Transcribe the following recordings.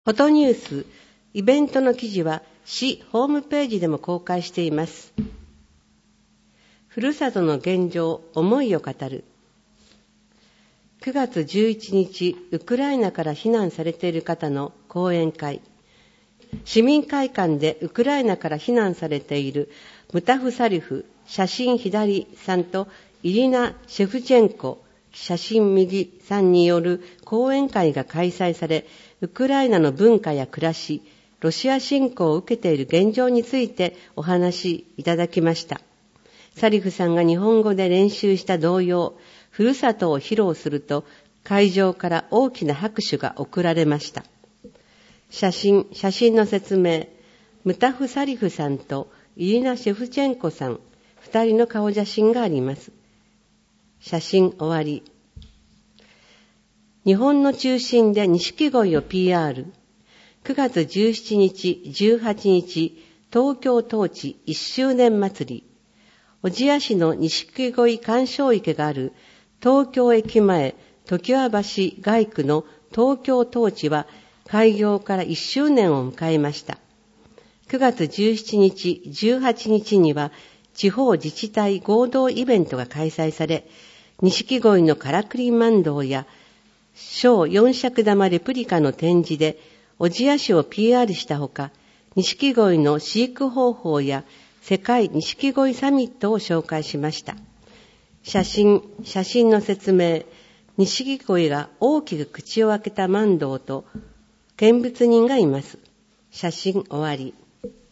フォトニュース、イベントの記事は市ホームページでも公開しています。ふるさとの現状、思いを語る。9月11日、ウクライナから避難されている方の講演会。市民会館でウクライナから避難されているムタフサリフ、写真左さんとイリナ・シェフチェンコ、写真右さんによる講演会が開催され、ウクライナの文化や暮らし、ロシア侵攻を受けている現状についてお話しいただきました。サリフさんが日本語で練習した童謡、ふるさとを披露すると、会場から大きな拍手が送られました。写真の説明、ムタフ・サリフさんとイリナ・シェフチェンコさん、2人の顔写真があります。写真終わり。日本の中心で錦鯉を PR。9月17日、18日、東京統治1周年祭り。小千谷市の錦鯉鑑賞池がある東京駅前、常盤橋街区の東京統治は開業から1周年を迎えました。9月17日、18日には地方自治体合同イベントが開催され、錦鯉のからくり万堂や小4尺玉レプリカの展示で小千谷市を PR したほか、錦鯉の飼育方法や世界錦鯉サミットを紹介しました。写真の説明、錦鯉が大きく口を開けた万堂と見物人がいます。写真終わり。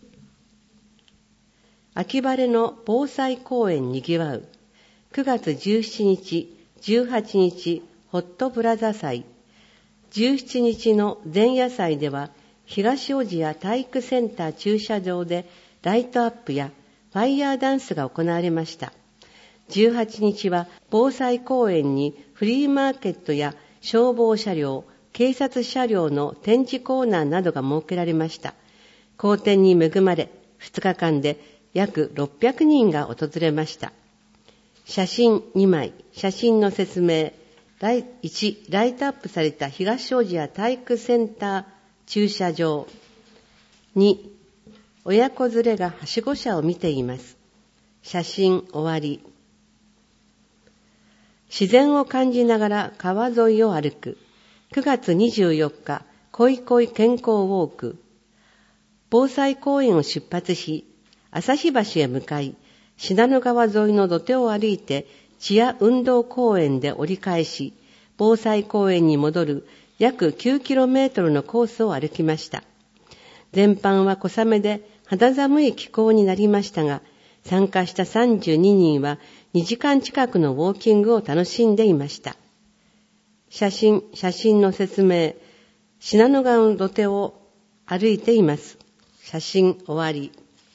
秋晴れの防災公園にぎわう。9月17日、18日、ホットプラザ祭。17日の前夜祭では、東小千谷体育センター駐車場でライトアップやファイヤーダンスが行われました。18日は防災公園にフリーマーケットや消防車両、警察車両の展示コーナーなどが設けられました。好天に恵まれ、2日間で約600人が訪れました。写真2枚、写真の説明。1、ライトアップされた東小千谷体育センター駐車場。2、親子連れがはしご車を見ています。写真終わり。自然を感じながら川沿いを歩く。9月24日、恋恋健康ウォーク。防災公園を出発し、旭橋へ向かい、信濃川沿いの土手を歩いて、千谷運動公園で折り返し、防災公園に戻る約 9km のコースを歩きました。前半は小雨で肌寒い気候になりましたが、参加した32人は2時間近くのウォーキングを楽しんでいました。写真の説明、信濃川の土手を歩いています。写真終わり。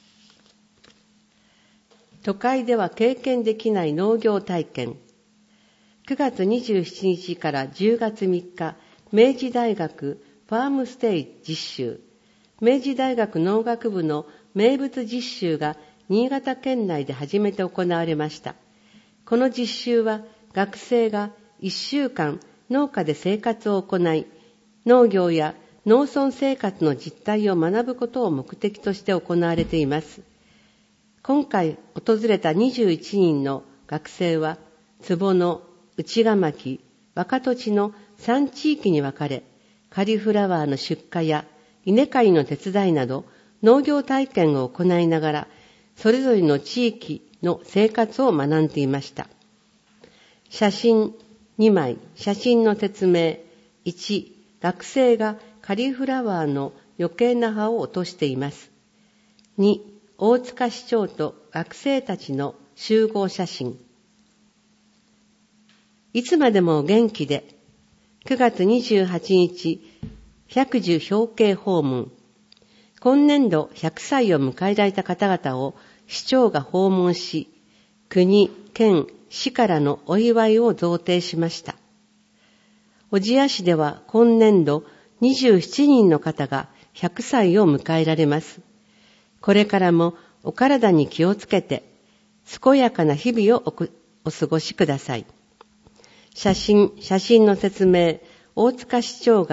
都会では経験できない農業体験。9月27日から10月3日、明治大学ファームステイ実習。明治大学農学部の名物実習が新潟県内で初めて行われました。この実習は学生が1週間農家で生活を行い、農業や農村生活の実態を学ぶことを目的として行われています。今回訪れた21人の学生は、坪野、内蒲城、若土地の3地域に分かれ、カリフラワーの出荷や稲刈りの手伝いなど農業体験を行いながら、それぞれの地域の生活を学んでいました。写真2枚、写真の説明。1、学生がカリフラワーの余計な葉を落としています。2、大塚市長と学生たちの集合写真。いつまでも元気で。9月28日、百寿表敬訪問。今年度100歳を迎えられた方々を市長が訪問し、国、県、市からのお祝いを贈呈しました。小千谷市では今年度27人の方が100歳を迎えられます。これからもお体に気をつけて、健やかな日々をお過ごしください。写真の説明、大塚市長が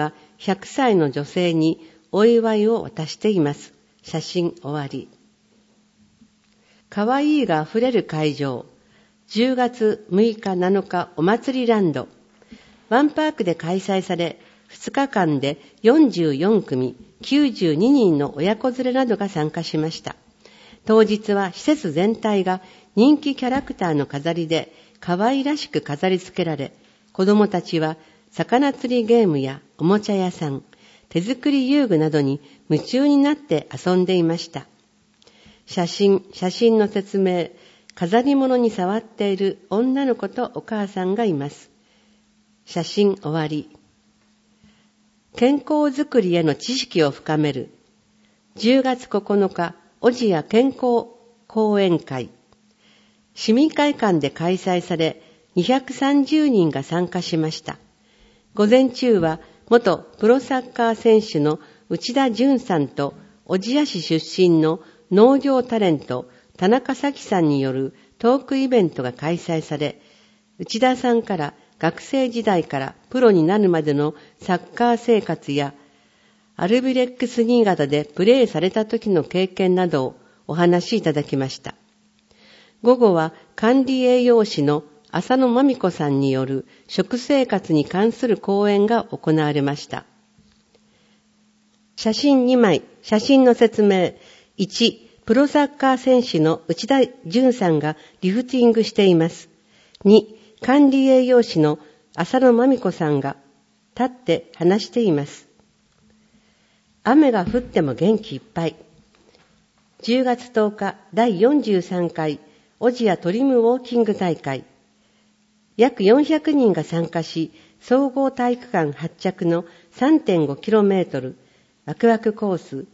100歳の女性にお祝いを渡しています。写真終わり。かわいいがあふれる会場。10月6日7日お祭りランド。ワンパークで開催され、2日間で44組、92人の親子連れなどが参加しました。当日は施設全体が人気キャラクターの飾りで可愛らしく飾り付けられ、子供たちは魚釣りゲームやおもちゃ屋さん、手作り遊具などに夢中になって遊んでいました。写真の説明、飾り物に触っている女の子とお母さんがいます。写真終わり。健康づくりへの知識を深める。10月9日、おじや健康講演会。市民会館で開催され、230人が参加しました。午前中は、元プロサッカー選手の内田淳さんと、小千谷市出身の農業タレント、田中咲さんによるトークイベントが開催され、内田さんから学生時代からプロになるまでのサッカー生活や、アルビレックス新潟でプレーされた時の経験などをお話しいただきました。午後は管理栄養士の浅野真美子さんによる食生活に関する講演が行われました。写真2枚、写真の説明。1、プロサッカー選手の内田淳さんがリフティングしています。2、管理栄養士の浅野真美子さんが立って話しています。雨が降っても元気いっぱい。10月10日第43回小千谷トリムウォーキング大会。約400人が参加し、総合体育館発着の 3.5km、ワクワクコース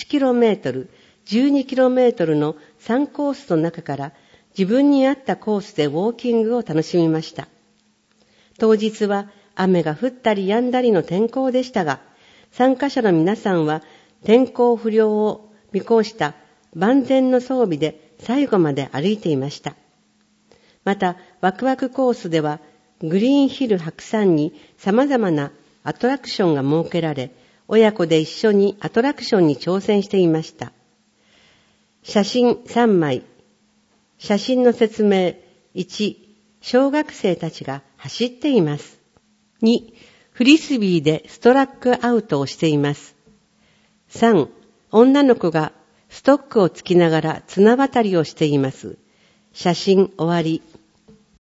8km、12km の3コースの中から自分に合ったコースでウォーキングを楽しみました。当日は雨が降ったり止んだりの天候でしたが、参加者の皆さんは天候不良を見越した万全の装備で最後まで歩いていました。また、ワクワクコースではグリーンヒル白山に様々なアトラクションが設けられ、親子で一緒にアトラクションに挑戦していました。写真3枚。写真の説明。1、小学生たちが走っています。2、フリスビーでストラックアウトをしています。3、女の子がストックをつきながら綱渡りをしています。写真終わり。